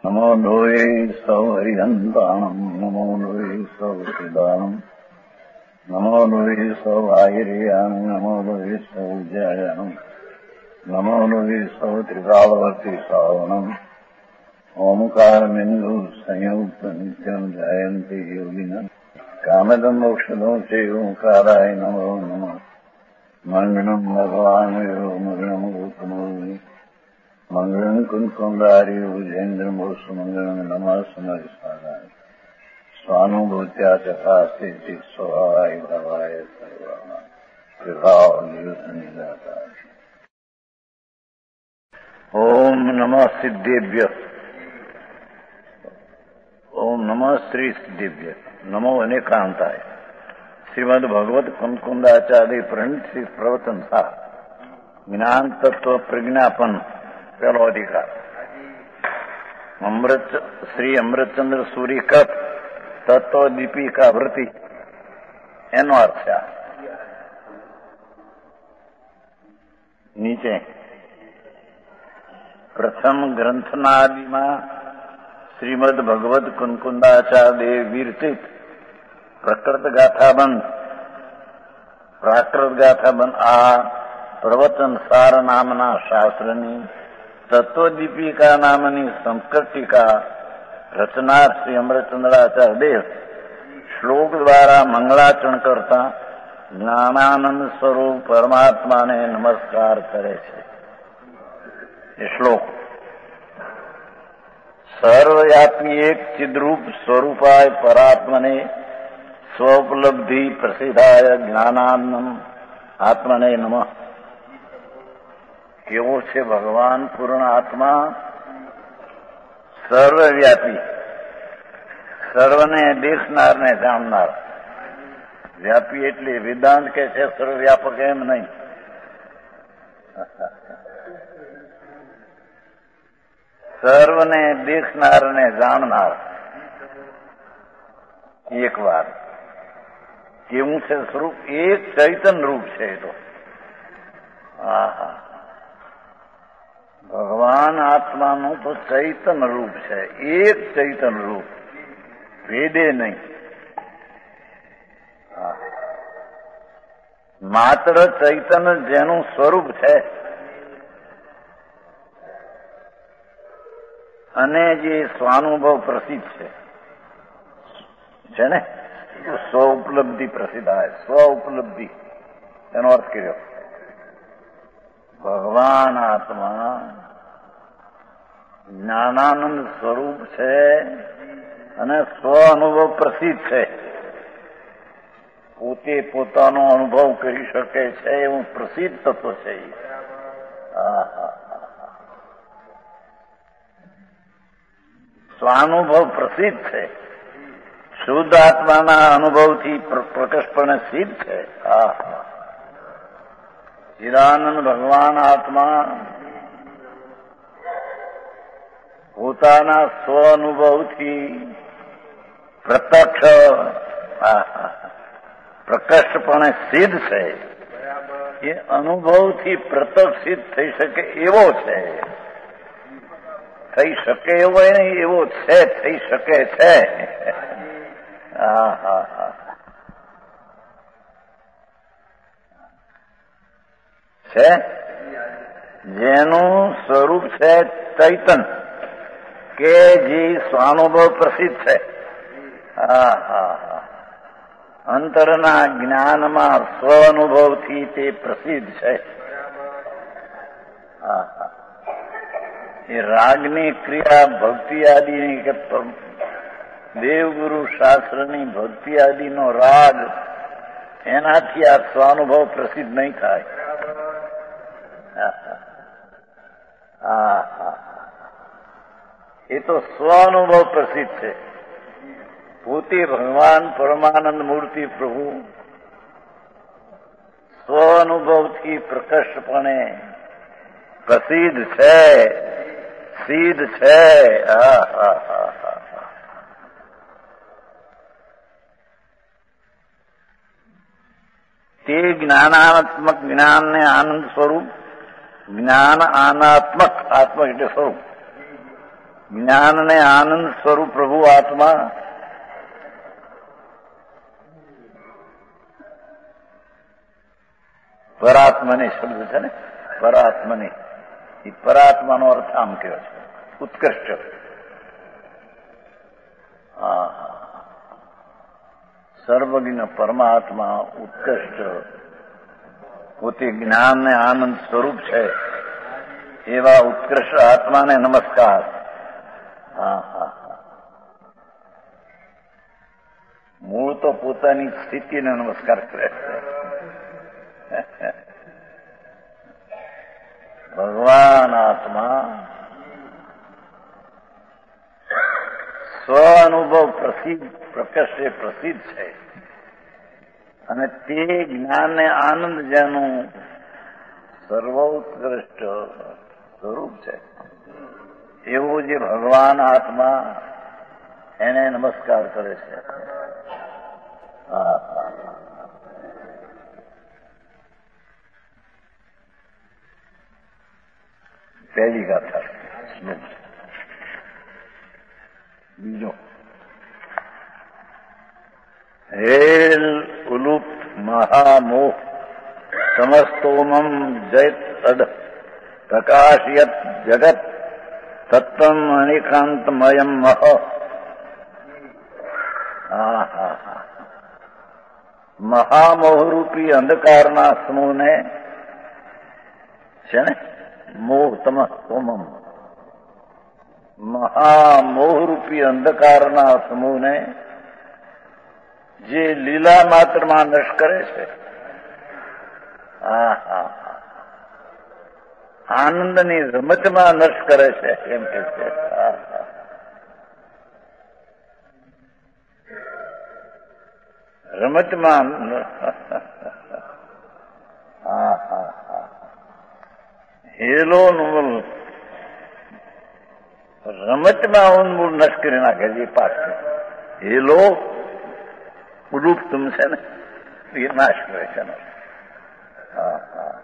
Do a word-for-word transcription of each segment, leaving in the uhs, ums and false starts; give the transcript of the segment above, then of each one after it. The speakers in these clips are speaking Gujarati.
નમો લોહે સૌ હરિહંતાણમ નમો લોહે સૌ સિદાનમ નમો લોહે સૌ આયર્યાણ નમો લોહે સૌ જયાણમ નમો લોહે સૌ ત્રિકાળવર્તી સાવણમ ઓમકારમિંદુ સંયુક્ત નિત્યમ જયંતી યોગિના કામદમ મોક્ષદો છે ઓંકારાય નમો નમઃ મંગળમ ભગવાન મંગળમ ગૌતમો મંગળમ કુંકુંદારી ઉજેન્દ્ર મોક્ષ મંગળમ નમઃ સમરિસ્વાદાય સ્વાનુભૂત્યા ચકાસ્તે સ્વભાવાય ભવાય સર્વા વિભાવ નિદાતા. ઓમ નમઃ સિદ્ધેભ્ય ઓમ નમઃ શ્રી સિદ્ધેભ્ય નમો અનેકાંતાય. શ્રીમદ ભગવત કુંકુંદાચાર્ય પ્રણિત શ્રી પ્રવચન સાર જ્ઞાન તત્વ પ્રજ્ઞાપન પહેલો અધિકાર. અમૃત શ્રી અમૃતચંદ્ર સૂર્યકપ તત્વ દીપિકા વૃત્તિ એનો અર્થ છે. નીચે પ્રથમ ગ્રંથનાદિમાં શ્રીમદ ભગવત કુંકુંદાચાર્ય વિરચિત પ્રકૃત ગાથાબંધ પ્રાકૃત ગાથાબંધ આ પ્રવચન સાર નામના શાસ્ત્રની તત્વદીપિકા નામની સંસ્કૃત ટીકા રચનાર શ્રી અમૃતચંદ્રાચાર્ય દેવ શ્લોક દ્વારા મંગળાચરણ કરતા જ્ઞાનાનંદ સ્વરૂપ પરમાત્માને નમસ્કાર કરે છે. એ શ્લોક સર્વવ્યાપી એક ચિદ્રૂપ સ્વરૂપાય પરાત્મને સ્વોપલબ્ધિ પ્રસિદ્ધાય જ્ઞાનાનંદ આત્મને નમઃ. કેવો છે ભગવાન પૂર્ણ આત્મા? સર્વવ્યાપી, સર્વને દેખનાર ને જાણનાર. વ્યાપી એટલે વેદાંત કે છે સર્વવ્યાપક એમ નહીં. સર્વને દેખનાર ને જાણનાર. એક વાર કેવું છે સ્વરૂપ? એક ચૈતન રૂપ છે. એ તો આહા, ભગવાન આત્માનું તો ચૈતન રૂપ છે. એક ચૈતન રૂપ, ભેદે નહીં. માત્ર ચૈતન જેનું સ્વરૂપ છે અને જે સ્વાનુભવ પ્રસિદ્ધ છે છે ને સ્વ ઉપલબ્ધિ પ્રસિદ્ધ આવે. સ્વ ઉપલબ્ધિ એનો અર્થ કર્યો. ભગવાન આત્મા જ્ઞાનાનંદ સ્વરૂપ છે અને સ્વ અનુભવ પ્રસિદ્ધ છે. પોતે પોતાનો અનુભવ કરી શકે છે એવું પ્રસિદ્ધ તત્વ છે. સ્વાનુભવ પ્રસિદ્ધ છે. શુદ્ધ આત્માના અનુભવથી પ્રકટપણે સિદ્ધ છે. ચિદાનંદ ભગવાન આત્મા પોતાના સ્વ અનુભવથી પ્રત્યક્ષ પ્રકટપણે સિદ્ધ છે. એ અનુભવથી પ્રત્યક્ષ સિદ્ધ થઈ શકે એવો છે. થઈ શકે એવો નહીં, એવો છે. થઈ શકે છે. હા હા હા છે. જેનું સ્વરૂપ છે ચૈતન, કે જે સ્વાનુભવ પ્રસિદ્ધ છે. હા હા હા અંતરના જ્ઞાનમાં સ્વ અનુભવથી તે પ્રસિદ્ધ છે. હા હા એ રાગની ક્રિયા ભક્તિ આદિની કે દેવગુરુ શાસ્ત્રની ભક્તિ આદિનો રાગ, એનાથી આ સ્વાનુભવ પ્રસિદ્ધ નહીં થાય. હા હા એ તો સ્વાનુભવ પ્રસિદ્ધ છે. પોતે ભગવાન પરમાનંદ મૂર્તિ પ્રભુ સ્વ અનુભવથી પ્રકર્ષપણે પ્રસિદ્ધ છે, સિદ્ધ છે. હા હા હા હા તે જ્ઞાનાત્મક જ્ઞાનને આનંદ સ્વરૂપ, જ્ઞાન આનાત્મક, આત્મક એટલે સ્વરૂપ, જ્ઞાન ને આનંદ સ્વરૂપ પ્રભુ આત્મા પરાત્માની શબ્દ છે ને, પરાત્માની, એ પરાત્માનો અર્થ આમ કહેવાય છે ઉત્કૃષ્ટ. હા સર્વજ્ઞ પરમાત્મા ઉત્કૃષ્ટ પોતે જ્ઞાન ને આનંદ સ્વરૂપ છે એવા ઉત્કૃષ્ટ આત્માને નમસ્કાર. હા હા મૂળ તો પોતાની સ્થિતિને નમસ્કાર કરે છે. ભગવાન આત્મા સ્વ અનુભવ પ્રસિદ્ધ પ્રકર્ષે પ્રસિદ્ધ છે અને તે જ્ઞાન ને આનંદ જેનું સર્વોત્કૃષ્ટ સ્વરૂપ છે એવું જે ભગવાન આત્મા એને નમસ્કાર કરે છે. હા હા પહેલી ગાથા. બીજો હેલ ઉલુપ્ત મહામોહ સમસ્તોમમ જયત અડ પ્રકાશયત જગત તત્વમ અનિકાંતમયમ મહ. હા હા હા મહામોહરૂપી અંધકારના સમૂહને છે ને મોહ તમસ્તોમમ મહામોહરૂપી અંધકારના સમૂહને જે લીલા માત્રમાં નષ્ટ કરે છે. હા હા આનંદની રમતમાં નષ્ટ કરે છે એમ કે છે. હા હા રમતમાં. હા હા હા હેલો નું રમતમાં ઉન્મૂળ નષ્ટ કરી નાખે છે. પાછ હેલો ઉડુપ તુમ છે ને એ નાશ કરે છે. હા હા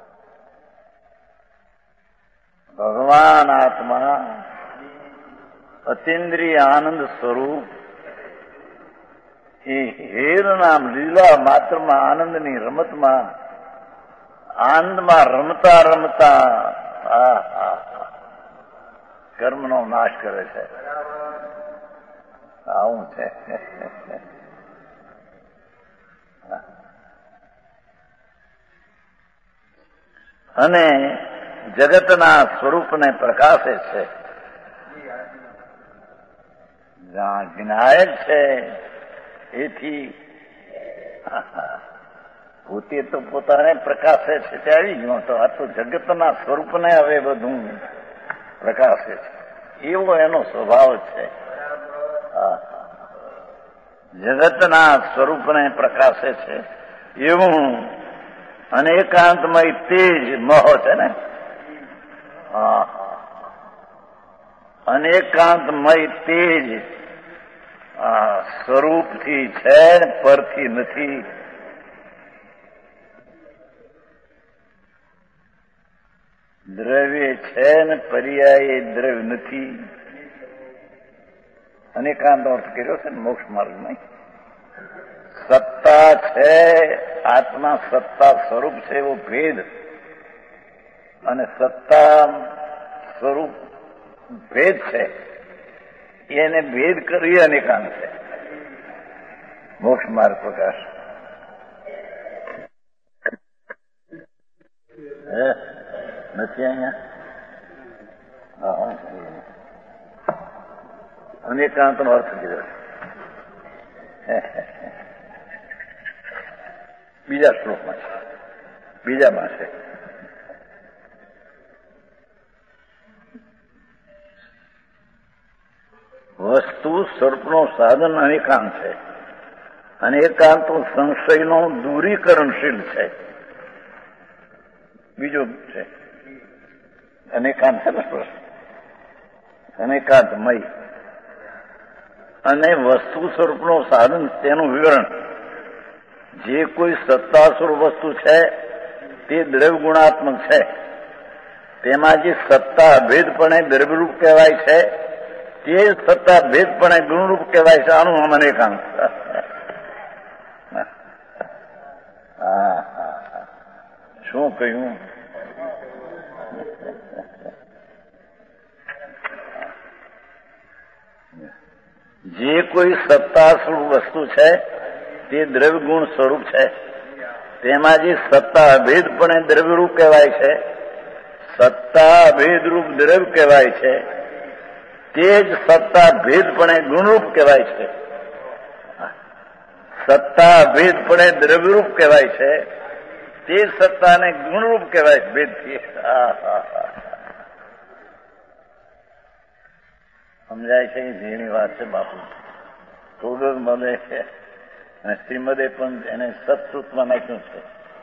ભગવાન આત્મા અતિન્દ્રિય આનંદ સ્વરૂપ એ હેરના લીલા માત્રમાં આનંદની રમતમાં આનંદમાં રમતા રમતા હા હા કર્મનો નાશ કરે છે. આવું છે. અને જગતના સ્વરૂપને પ્રકાશે છે. જ્ઞાયક છે એથી પોતે તો પોતાને પ્રકાશે છે તે આવી ગયો તો આ તો જગતના સ્વરૂપને હવે બધું પ્રકાશે છે એવો એનો સ્વભાવ છે. જગતના સ્વરૂપને પ્રકાશે છે એવું અને એકાંતમય તેજ મોહ છે ને. હા અને એકાંતમય તેજ સ્વરૂપથી છે પરથી નથી. દ્રવ્ય છે ને પર્યાય દ્રવ્ય નથી. અનેકાંત અર્થ કર્યો છે ને મોક્ષ માર્ગમાં. સત્તા છે આત્મા સત્તા સ્વરૂપ છે એવો ભેદ અને સત્તા સ્વરૂપ ભેદ છે એને ભેદ કરી અનેકાંત છે. મોક્ષ માર્ગ પ્રકાશ નથી અહીંયા. અનેકાંત નો અર્થ કીધો બીજા શ્લોકમાં છે, બીજામાં છે. વસ્તુ સ્વરૂપનો સાધન અનેકાંત છે અને એકાંત સંશયનો દૂરીકરણશીલ છે. બીજું છે અનેકાંત છે ને પ્રશ્ન અનેકાંતમય અને વસ્તુ સ્વરૂપનો સાધન તેનું વિવરણ. જે કોઈ સત્તા સ્વરૂપ વસ્તુ છે તે દ્રવ્ય ગુણાત્મક છે. તેમાં જે સત્તા અભેદપણે દ્રવ્યરૂપ કહેવાય છે તે જ સત્તા ભેદપણે ગુણરૂપ કહેવાય છે. આનું આમ અનેકાંત. હા હા શું કહ્યું? જે કોઈ સત્તા સ્વરૂપ વસ્તુ છે તે દ્રવ્ય ગુણ સ્વરૂપ છે. તેમાં જે સત્તા અભેદપણે દ્રવ્યરૂપ કહેવાય છે, સત્તા અભેદરૂપ દ્રવ્ય કહેવાય છે, તે જ સત્તા ભેદપણે ગુણરૂપ કહેવાય છે. સત્તા ભેદપણે દ્રવ્યરૂપ કહેવાય છે, તે સત્તાને ગુણરૂપ કહેવાય છે ભેદથી. સમજાય છે? જેની વાત છે બાપુ. થોડું મળે છે અને શ્રીમદે પણ એને સત્સૂત્રમાં નાખ્યું છે.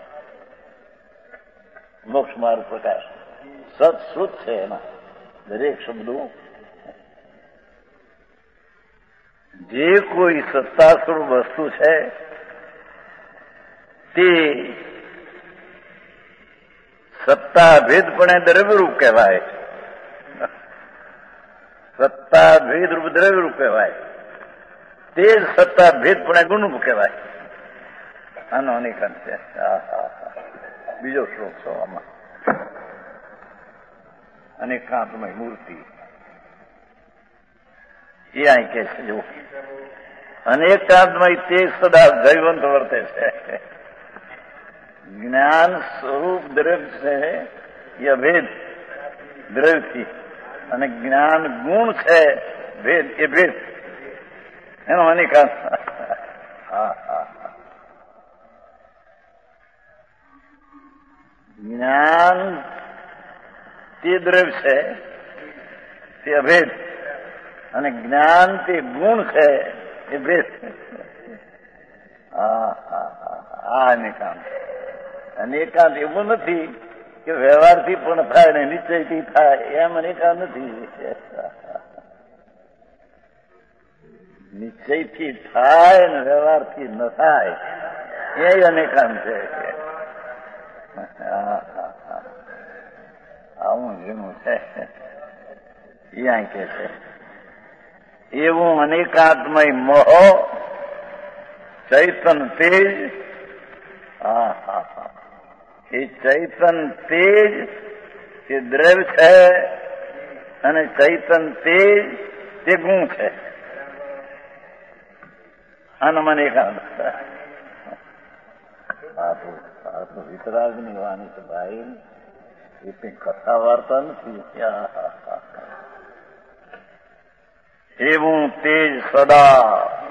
મોક્ષ માર્ગ પ્રકાશ સત્સૃત છે. એમાં દરેક શબ્દો જે કોઈ સત્તા સ્વરૂપ વસ્તુ છે તે સત્તા ભેદપણે દ્રવ્યરૂપ કહેવાય. સત્તા ભેદરૂપ દ્રવ્યરૂપ કહેવાય, તે જ સત્તા ભેદપણે ગુણરૂપ કહેવાય. આનો અનેકાંત છે. બીજો શ્લોક છો આમાં. અનેકાંતમય મૂર્તિ એ અહીં કે છે. જો અનેકાંતમય તે સદા જૈવંત વર્તે છે. જ્ઞાન સ્વરૂપ દ્રવ્ય છે એ અભેદ દ્રવ્યથી, અને જ્ઞાન ગુણ છે ભેદ એ ભેદ. એનો અનેકાંત. હા હા જ્ઞાન તે દ્રવ્ય છે તે અભેદ, અને જ્ઞાન તે ગુણ છે એ ભેદ. હા હા હા અનેકાંત. અનેકાંત એવું નથી કે વ્યવહારથી પણ થાય ને નિશ્ચયથી થાય, એમ અનેકાંત નથી. નિશ્ચયથી થાય ને વ્યવહારથી ન થાય એ અનેકાંત છે. આવું જેનું છે એ અહીં કે છે. એવું અનેકાંતમય મોહ ચૈતન તેજ. હા હા હા એ ચૈતન તેજ એ દ્રવ્ય છે, અને ચૈતન તેજ તે ગુણ છે. આનો અનેકાંત. આ તો વિતરાગની વાણી છે ભાઈ, એ કઈ કથા વાર્તા નથી. એવું તેજ સદા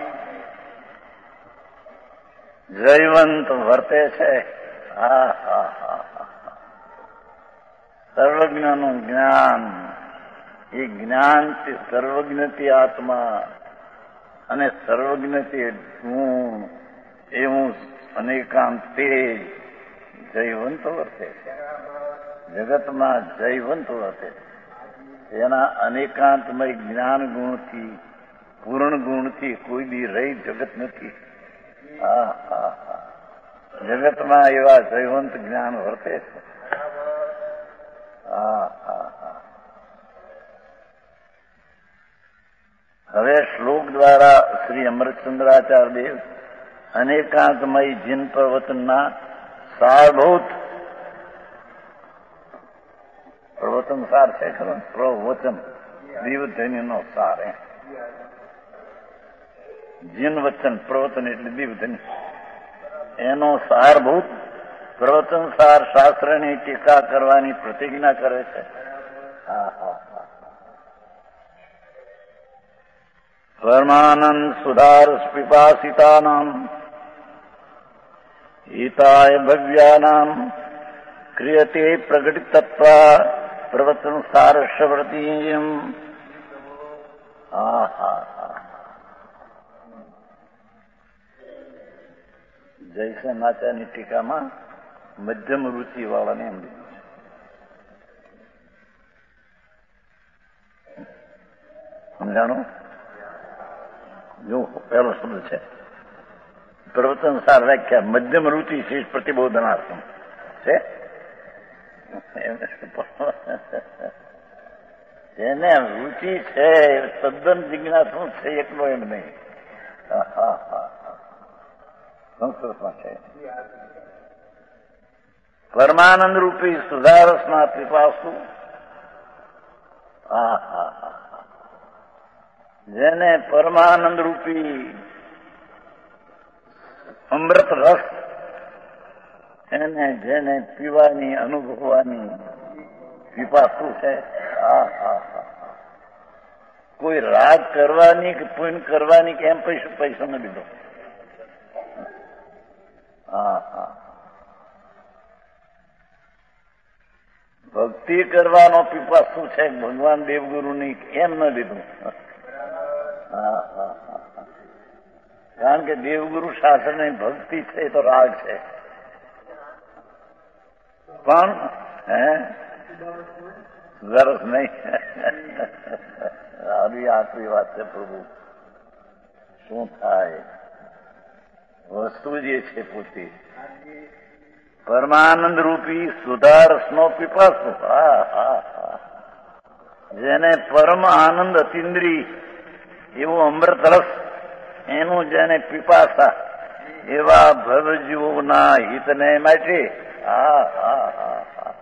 જૈવંત વર્તે છે. હા હા હા સર્વજ્ઞનું જ્ઞાન એ જ્ઞાન તે સર્વજ્ઞથી આત્મા અને સર્વજ્ઞથી ગુણ એવું અનેકાંત તેજ જૈવંત વર્તે છે. જગતમાં જૈવંત વર્તે છે. એના અનેકાંતમય જ્ઞાન ગુણથી, પૂર્ણ ગુણથી કોઈ દી રહી જગત નથી. હા હા હા જગતમાં એવા જૈવંત જ્ઞાન વર્તે છે. હા હા હા હવે શ્લોક દ્વારા શ્રી અમૃતચંદ્રાચાર્ય દેવ અનેકાંતમય જીન પ્રવચનના સારભૂત પ્રવચન સાર છે ખરો. પ્રવચન દીવધન્યનો સાર. એ જીન વચન પ્રવચન એટલે દીવધન્ય. એનો સારભૂત પ્રવચન સાર શાસ્ત્રની ટીકા કરવાની પ્રતિજ્ઞા કરે છે. હા હા હા પરમાનંદ સુધાર પિપાસિતાનામ હિતાય ભવ્યાનામ ક્રિયતે પ્રગટિતત્વા પ્રવચન સાર શબ્દીયમ. હા હા હા જૈસે નાચાની ટીકામાં મધ્યમ રુચિ વાળાને એમ લીધું છે. સમજાણું? જો પહેલો શબ્દ છે પ્રવચન સાર વ્યાખ્યા મધ્યમ રુચિ શીશ પ્રતિબોધનાર્થમ છે. જેને રુચિ છે તદ્દન જિજ્ઞાસુ છે એકલો એમ નહીં. સંસ્કૃતમાં છે પરમાનંદ રૂપી સુધારસના પીપાસુ. હા હા હા જેને પરમાનંદ રૂપી અમૃત રસ એને જેને પીવાની અનુભવવાની પીપાસુ છે. હા હા હા કોઈ રાગ કરવાની કે પુણ્ય કરવાની કે એમ પૈસા પૈસા ન લીધો. હા હા ભક્તિ કરવાનો પીપાસુ છે ભગવાન દેવગુરુની એમ ન લીધું. હા હા હા કારણ કે દેવગુરુ શાસ્ત્રની ભક્તિ છે એ તો રાગ છે. પણ હે સરસ નહીં. આવી આખરી વાત છે પ્રભુ. શું થાય વસ્તુ જે છે પોતે પરમાનંદ રૂપી સુધારસનો પીપાસુ. હા હા હા જેને પરમ આનંદ અતિન્દ્રિય એવું અમૃત રસ એનું જેને પીપાસા એવા ભવજીવોના હિતને માટે. હા હા હા હા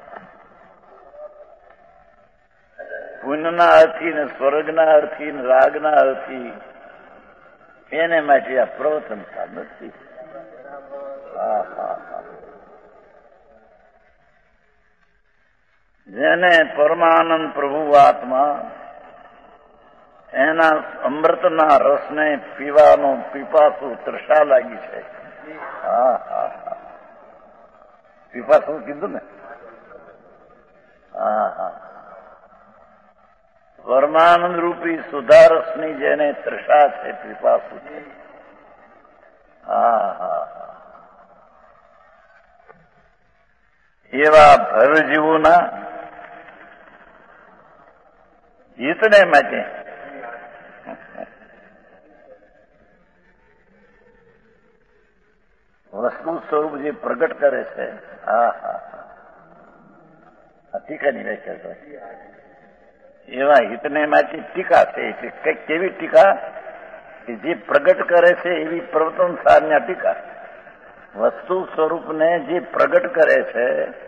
પુણ્યના અર્થી ને સ્વર્ગના અર્થી ને રાગના અર્થી એને માટે આ પ્રવચનતા નથી. હા હા હા જેને પરમાનંદ પ્રભુ આત્મા એના અમૃતના રસને પીવાનો પીપાસુ તૃષા લાગી છે. હા હા હા પીપાસુ કીધું ને. હા હા પરમાનંદ રૂપી સુધારસની જેને તૃષા છે પીપાસુ છે. હા હા હા એવા ભવજીવોના હિતને માટે વસ્તુ સ્વરૂપ જે પ્રગટ કરે છે. હા હા હા ટીકાની વ્યાખ્યા છે એવા હિતને માટે ટીકા છે. કઈક કેવી ટીકા કે જે પ્રગટ કરે છે એવી પ્રવર્તન સારના ટીકા. વસ્તુ સ્વરૂપને જે પ્રગટ કરે છે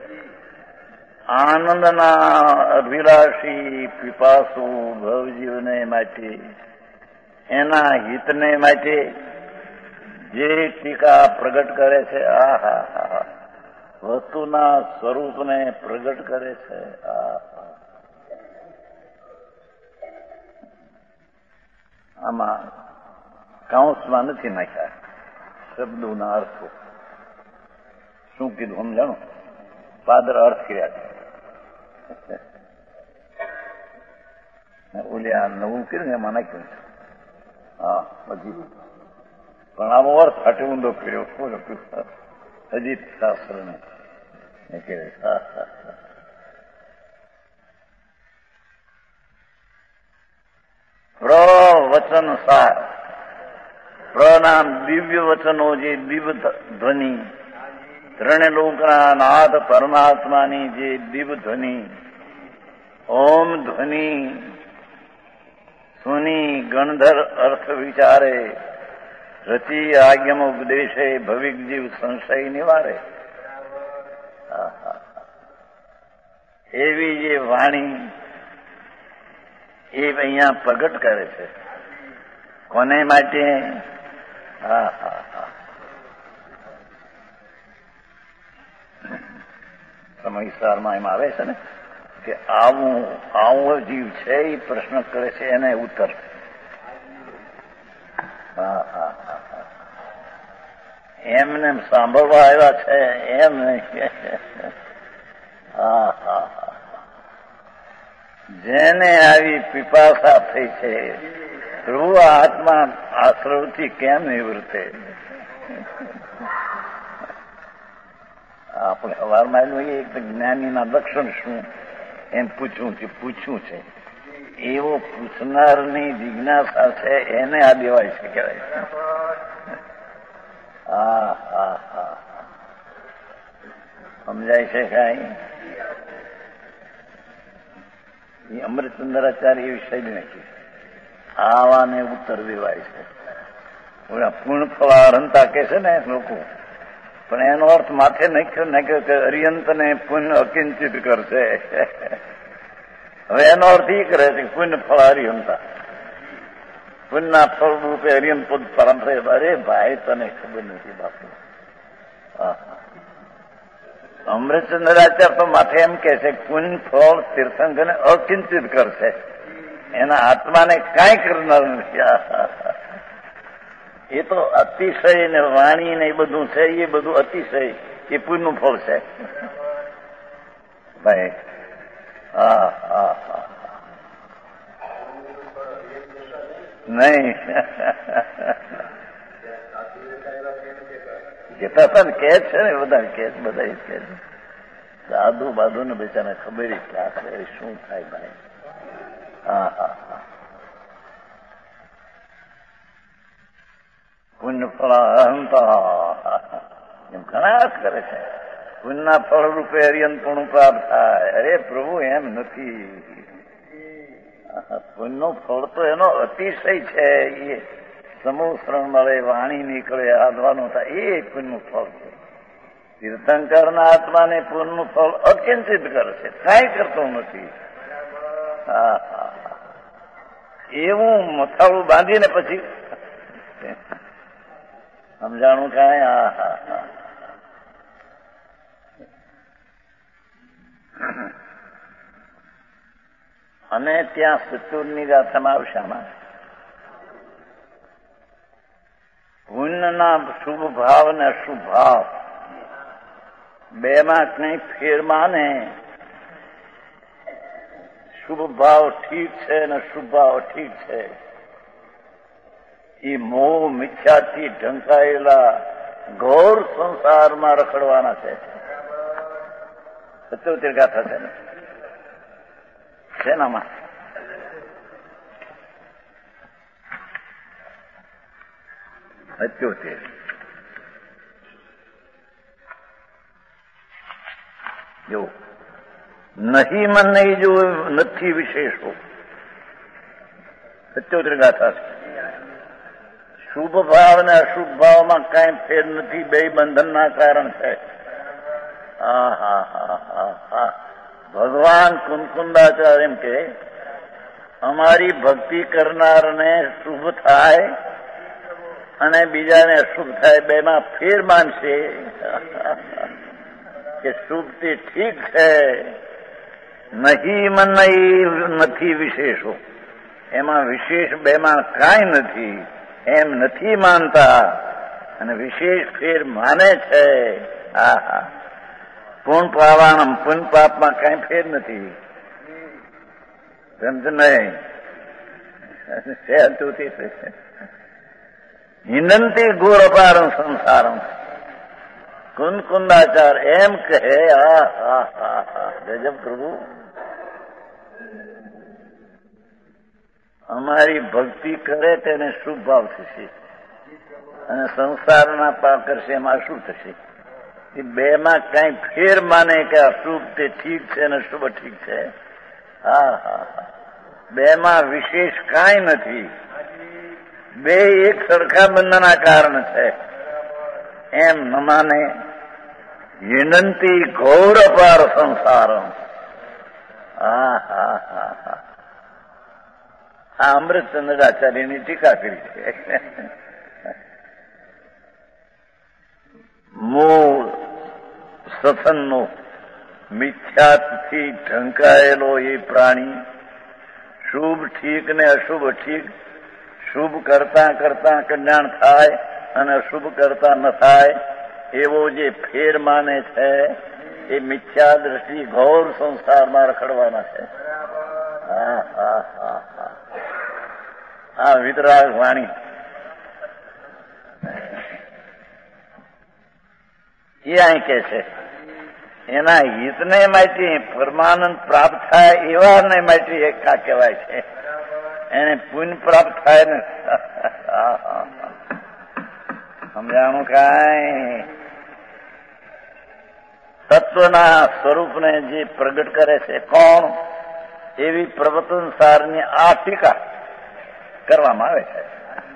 આનંદના અભિલાષી પીપાસુ ભવજીવને માટે એના હિતને માટે જે ટીકા પ્રગટ કરે છે. આ હા હા વસ્તુના સ્વરૂપને પ્રગટ કરે છે. આ આમાં કાઉન્સમાં નથી નાખ્યા શબ્દોના અર્થો. શું કીધું સમજાણું? પાદર અર્થ કર્યા ઓલી આ નવું કર્યું ને એમાં નાખ્યું છે. હા હજી પણ આવો અર્થ હાટે ઊંધો કર્યો હજી શાસ્ત્ર ને પ્રવચન સાર. પ્રનામ દિવ્ય વચનો જે દિવ્ય ધ્વનિ ત્રણે લોકના નાથ પરમાત્માની જે દિવ્ય ધ્વનિ ઓમ ધ્વનિ સુની ગણધર અર્થ વિચારે રચી આજ્ઞમ ઉપદેશે ભવિક જીવ સંશય નિવારે. એવી જે વાણી એ અહીંયા પ્રગટ કરે છે. કોને માટે? હા હા હા સમયસારમાં એમ આવે છે ને કે આવું આવો જીવ છે એ પ્રશ્ન કરે છે એને ઉત્તર. હા હા હા એમને સાંભળવા આવ્યા છે એમ નહીં. હા હા હા જેને આવી પીપાસા થઈ છે પ્રભુ આત્મા આશ્રવથી કેમ નિવૃત્તે. આપણે સવારમાં એક જ્ઞાનીના લક્ષણ શું એમ પૂછવું છે પૂછ્યું છે એવો પૂછનારની જિજ્ઞાસા છે એને આ દેવાય છે કહેવાય. હા હા હા સમજાય છે કઈ? એ અમૃતચંદ્રાચાર્ય એ વિષય નથી. આવાને ઉત્તર દેવાય છે. પૂર્ણ ફળારંતા કે છે ને લોકો, પણ એનો અર્થ માથે નાખ્યો ને કે અરિયંતને પુણ્ય અકિંચિત કરશે. હવે એનો અર્થ એ કરે છે કે પુણ્ય ફળ અરિયંતા, પુણ્યના ફળ રૂપે અરિયંત પદ પરંપરા. અરે ભાઈ તને ખબર નથી બાપુ. અમૃતચંદ્રાચાર્ય તો માથે એમ કે છે પુણ્ય ફળ તીર્થંકરને અકિંચિત કરશે, એના આત્માને કાંઈ કરનાર નથી. એ તો અતિશય ને વાણી ને એ બધું છે, એ બધું અતિશય એ પુણ્યનું ફળ છે ભાઈ. હા હા હા નહીં કેતા હતા ને, કે છે ને બધા કે બધા કે છે. સાધુ બાધુ ને બેચાને ખબર કે આખરે શું થાય ભાઈ. હા હા હા પુણ્ય ફળાહંતા એમ ઘણા અર્થ કરે છે. પુણ્યના ફળ રૂપે અરિયંતપણું પ્રાપ્ત થાય. અરે પ્રભુ એમ નથી. પુણ્યનું ફળ તો એનો અતિશય છે. એ સમૂહ શરણ મળે, વાણી નીકળે, આધવાનું થાય, એ પુણ્યનું ફળ છે. તીર્થંકરના આત્માને પુણ્યનું ફળ અકિંચિત કરે છે, કાંઈ કરતો નથી. હા હા એવું મથાળું બાંધીને પછી સમજાણું કાંઈ. હા હા હા અને ત્યાં સચુરની ગાથામાં આવશે આમાં પુણ્યના શુભ ભાવ ને અશુભ ભાવ બેમાં કઈ ફેર માને. શુભ ભાવ ઠીક છે ને શુભ ભાવ ઠીક છે. એ મોહ મિથ્યાથી ઢંકાયેલા ઘોર સંસારમાં રખડવાના છે. સત્યોતેર ગાથા છે ને શેનામાં? સત્યોતેર. જો નહીં મન નહીં, જો નથી વિશેષો. સત્યોતેર ગાથા છે. શુભ ભાવ ને અશુભ ભાવમાં કાંઈ ફેર નથી, બે બંધનના કારણ છે. હા હા હા હા હા ભગવાન કુંકુંદાચાર્ય એમ કે અમારી ભક્તિ કરનારને શુભ થાય અને બીજાને અશુભ થાય, બેમાં ફેર માનશે કે શુભ તે ઠીક છે. નહીં મન નહીં, નથી વિશેષો. એમાં વિશેષ બેમાં કાંઈ નથી એમ નથી માનતા અને વિશેષ ફેર માને છે. હા હા પૂર્ણ પાવાણમ, પૂર્ણ પાપમાં કઈ ફેર નથી. સમજ નહીં? હિનંતી ઘોર અપારમ સંસારમ. કુંદકુંદાચાર એમ કહે. હા હા હા હા ગજબ પ્રભુ. અમારી ભક્તિ કરે તેને શુભ ભાવ થશે અને સંસારના પાપ કરશે એમાં શું થશે? એ બે માં કઈ ફેર માને કે અશુભ તે ઠીક છે ને શુભ ઠીક છે. હા હા હા બે માં વિશેષ કાંઈ નથી. બે એક સરખા બંધના કારણ છે એમ ન માને. વિનંતી ઘોર અપાર સંસારમ. હા હા હા હા આ અમૃતચંદ્રાચાર્યની ટીકા કરી છે. મૂળ સથનનો મિથ્યાથી ઢંકાયેલો એ પ્રાણી શુભ ઠીક ને અશુભ ઠીક, શુભ કરતા કરતા કલ્યાણ થાય અને અશુભ કરતા ન થાય એવો જે ફેર માને છે એ મિથ્યા દ્રષ્ટિ ઘોર સંસારમાં રખડવાના છે. હા હા હા હા આ વિતરાગ વાણી એ અહીં કે છે. એના હિતને માટે પરમાનંદ પ્રાપ્ત થાય એવાને માટે એકા કહેવાય છે. એને પુણ્ય પ્રાપ્ત થાય ને સમજાણું કાંઈ? તત્વના સ્વરૂપને જે પ્રગટ કરે છે કોણ? એવી પ્રવચન સારની આ ટીકા કરવામાં આવે છે.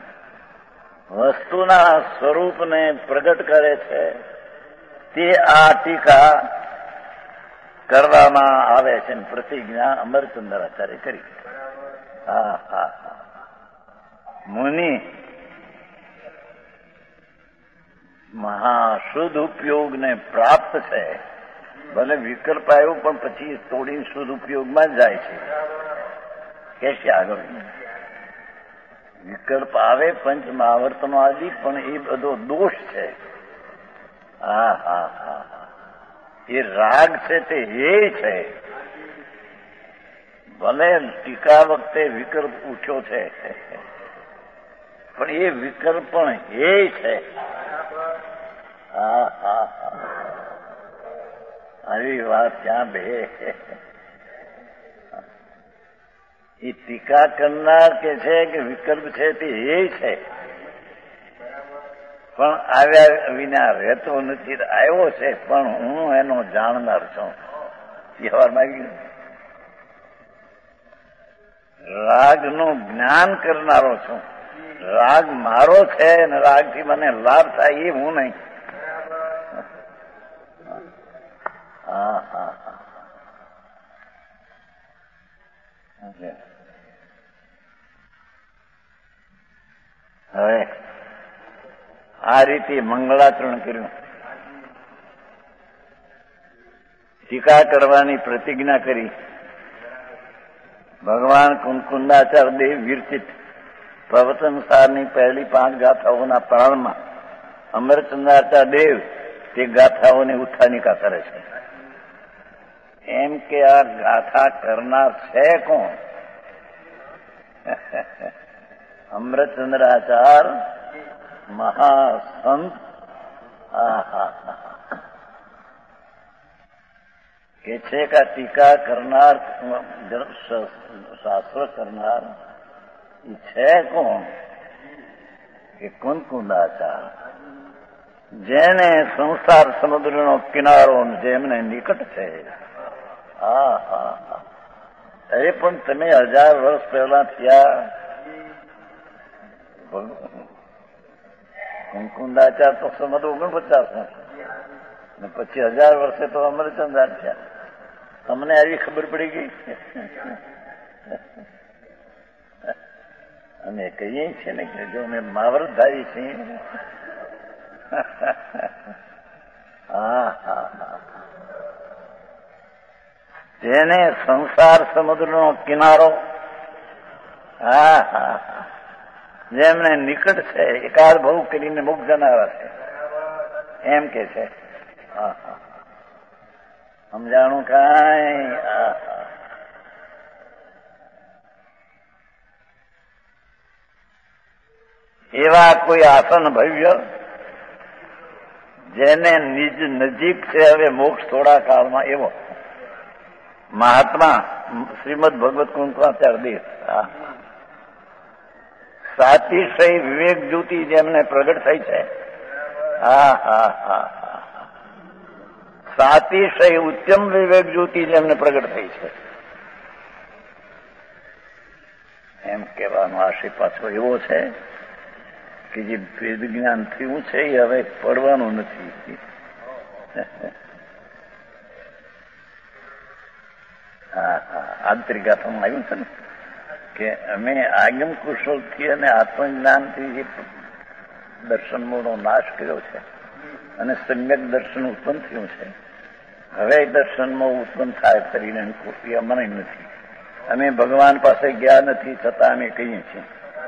વસ્તુના સ્વરૂપને પ્રગટ કરે છે તે આ ટીકા કરવામાં આવે છે. પ્રતિજ્ઞા અમરચંદ્રાચાર્ય કરી. હા હા હા મુનિ મહાશુદ્ધ ઉપયોગને પ્રાપ્ત છે. ભલે વિકલ્પ આવ્યો પણ પછી તોડીને શુદ્ધ ઉપયોગમાં જ જાય છે. કે છે આગળ વિકલ્પ આવે પંચ મહાવર્તનો આદિ પણ એ બધો દોષ છે. હા હા હા એ રાગ છે તે એ છે. ભલે ટીકા વખતે વિકલ્પ ઉઠ્યો છે પણ એ વિકલ્પ પણ એ છે. હા હા હા આવી વાત ક્યાં બે. એ ટીકા કરનાર કે છે કે વિકલ્પ છે તે એ છે પણ આવ્યા વિના રહેતો નથી. આવ્યો છે પણ હું એનો જાણનાર છું. કહેવા માંગ્યું રાગનું જ્ઞાન કરનારો છું. રાગ મારો છે અને રાગથી મને લાભ થાય એ હું નહીં. હા હા હા હવે આ રીતે મંગળાચરણ કર્યું. ટીકા કરવાની પ્રતિજ્ઞા કરી. ભગવાન કુંકુંદાચાર્ય દેવ વિરચિત પ્રવચન સારની પહેલી પાંચ ગાથાઓના પ્રાણમાં અમરચંદ્રાચાર્ય દેવ તે ગાથાઓની ઉત્થાનિકા કરે છે. એમ કે આ ગાથા કરનાર છે કોણ? અમરચંદ્રાચાર્ય મહાસંત. કે છે કે ટીકા કરનાર શાસ્ત્ર કરનાર એ છે કોણ? કે કુંકુંદાચાર્ય, જેને સંસાર સમુદ્રનો કિનારો જેમને નિકટ છે. હા હા હા અરે પણ તમે હજાર વર્ષ પહેલા થયા કુંકુંદાચાર્ય તો સમજ ઓગણપચાસ ને પછી હજાર વર્ષે તો અમરચંદ્ર થયા. તમને આવી ખબર પડી ગઈ? અમે કહીએ છીએ ને કે જો અમે મહાવરતધારી છીએ. હા હા હા જેને સંસાર સમુદ્રનો કિનારો હા હા જેમને નિકટ છે એકાદ ભાવ કરીને મુખ જનારા છે એમ કે છે. હા હા સમજાણું કાંઈ? એવા કોઈ આસન ભવ્ય જેને નિજ નજીક છે હવે મોક્ષ થોડા કાળમાં એવો મહાત્મા શ્રીમદ ભગવત કુંકુંદાચાર્ય દેવ સાતિશય વિવેક જ્યોતિ જેમને પ્રગટ થઈ છે. હા હા હા હા સાતિશય ઉત્તમ વિવેક જ્યોતિ જેમને પ્રગટ થઈ છે એમ કહેવાનો આશય પાછો એવો છે કે જે વેદ જ્ઞાન થયું છે એ હવે પડવાનું નથી. હા હા આંતરિકાથમાં આવ્યું છે ને કે અમે આગમ કુશળથી અને આત્મજ્ઞાનથી જે દર્શનનો નાશ કર્યો છે અને સમ્યક દર્શન ઉત્પન્ન થયું છે. હવે દર્શનમાં ઉત્પન્ન થાય કરીને એ અમને નથી. અમે ભગવાન પાસે ગયા નથી છતાં અમે કહીએ છીએ.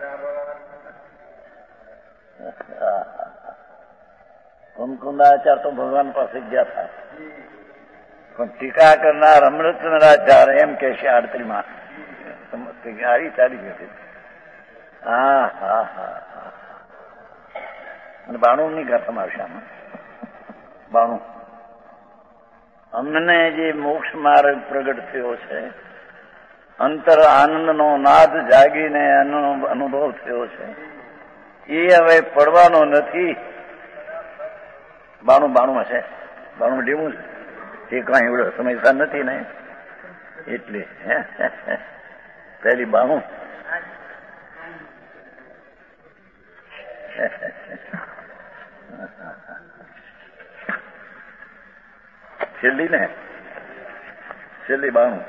કુંકુંદાચાર્ય તો ભગવાન પાસે ગયા હતા પણ ટીકા કરનાર અમૃતચંદ્રાચાર્ય એમ કે છે આડત્રીમાં આવી ચાલી હતી. હા હા હા હા અને બાણું ની ગાથામાં આવશે આમાં. બાણું અમને જે મોક્ષ માર્ગ પ્રગટ થયો છે, અંતર આનંદનો નાદ જાગીને અનુભવ થયો છે, એ હવે પડવાનો નથી. બાણું બાણું છે, બાણું ડીવું છે, એ કાંઈ એવડો સમજતા નથી ને. એટલે પેલી બાણું છેલ્લી ને છેલ્લી બાણું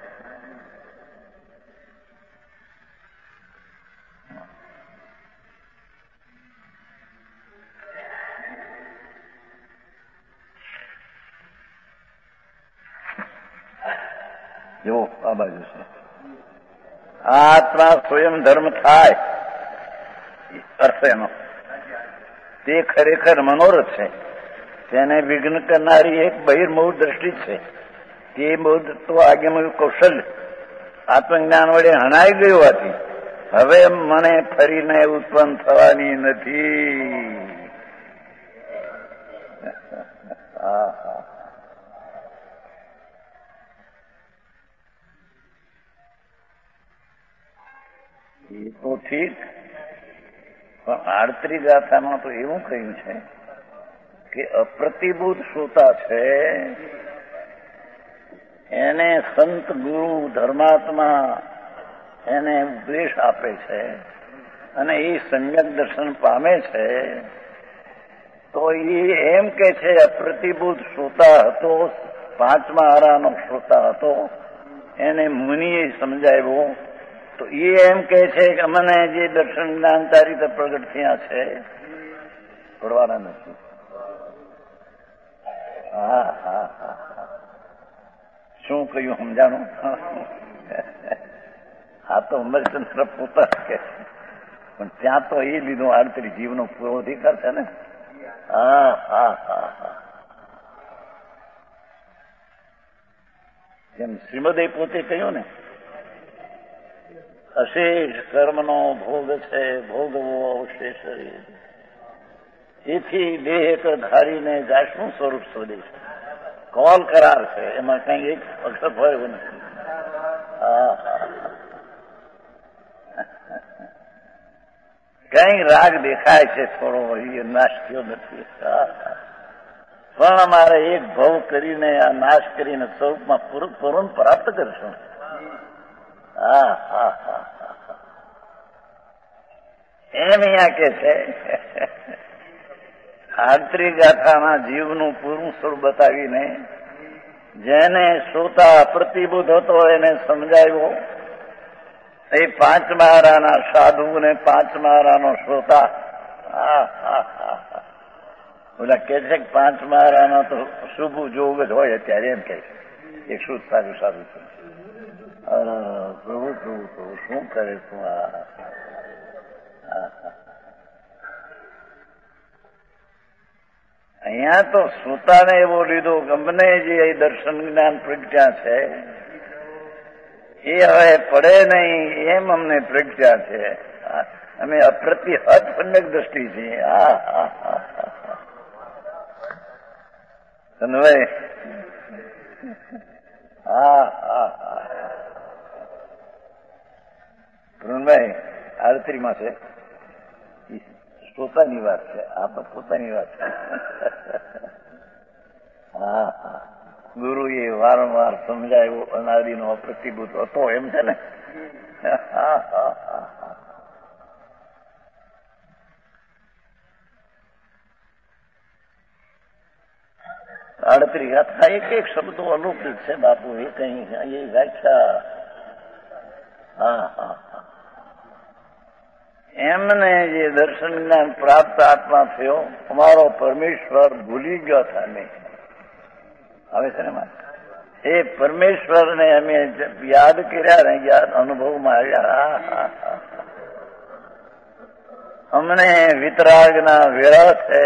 જો આ બાજુ છે. આત્મા સ્વયં ધર્મ થાય અર્થ એનો તે ખરેખર મનોરથ છે. તેને વિઘ્ન કરનારી એક બહિર્મુખ દ્રષ્ટિ છે. તે બૌદ્ધ તો આગેનું કૌશલ્ય આત્મજ્ઞાન વડે હણાઈ ગયું હતી. હવે મને ફરીને ઉત્પન્ન થવાની નથી. હા હા એ તો ઠીક, પણ આડત્રી ગાથામાં તો એવું કહ્યું છે કે અપ્રતિભૂત શ્રોતા છે એને સંત ગુરુ ધર્માત્મા એને ઉપદેશ આપે છે અને એ સમ્યક દર્શન પામે છે. તો એ એમ કે છે અપ્રતિભૂત શ્રોતા હતો, પાંચમા આરાનો શ્રોતા હતો, એને મુનિએ સમજાવ્યો. તો એ એમ કે છે કે મને જે દર્શન જ્ઞાન તારી રીતે પ્રગટ થયા છે પડવાના નથી. હા હા હા શું કહ્યું સમજાણું? હા તો અમરચંદ્ર પોતા કે પણ ત્યાં તો એ લીધો આડત્રી જીવનો પૂરો અધિકાર છે ને. હા હા હા હા જેમ શ્રીમદે પોતે કહ્યું ને અશેષ કર્મનો ભોગ છે ભોગવો અવશેષ. એથી દેહ એક ધારીને જાશનું સ્વરૂપ શોધે છે. કોલ કરાર છે, એમાં કઈ એક અક્ષર હોય એવું નથી. હા કઈ રાગ દેખાય છે થોડો, એ નાશ થયો નથી. પણ અમારે એક ભવ કરીને આ નાશ કરીને સ્વરૂપમાં પૂરું પૂરું પ્રાપ્ત કરશું. હા હા હા એમ અહીંયા કે છે આડત્રી ગાથાના જીવનું પૂરું સ્વરૂપ બતાવીને જેને શ્રોતા પ્રતિબુદ્ધ હતો એને સમજાવ્યો. એ પાંચ મહારાના સાધુ ને પાંચ મહારાનો શ્રોતા. હા હા હા ઓલા કે છે કે પાંચ મહારાનો તો શુભ જોગ જ હોય અત્યારે એમ કે છે. એક શુદ્ધ સારું સારું છે. પ્રભુ પ્રભુ પ્રભુ શું કરે તું? અહીંયા તો શ્રોતાને એવો લીધો ગમને જે દર્શન જ્ઞાન પ્રજ્ઞા છે એ હવે પડે નહીં એમ અમને પ્રજ્ઞા છે. અમે અપ્રતિહત પંડક દ્રષ્ટિ છીએ. હા હા હા ધનભાઈ હા હા હા પ્રવીણભાઈ આડત્રીમાં છે પોતાની વાત છે. આ તો પોતાની વાત છે. હા હા ગુરુએ વારંવાર સમજાયો અનાદિનો અપ્રતિભૂત હતો એમ છે ને. હા હા હા આડત્રી ગાથા એક એક શબ્દો અલૌકિક છે બાપુ. એ કઈ એ વ્યાખ્યા. હા હા હા એમને જે દર્શન જ્ઞાન પ્રાપ્ત આત્મા થયો અમારો પરમેશ્વર ભૂલી ગયો હતા નહીં. આવે છે ને એ પરમેશ્વરને અમે યાદ કર્યા ને યાદ અનુભવમાં આવ્યા. અમને વિતરાગના વેળા છે.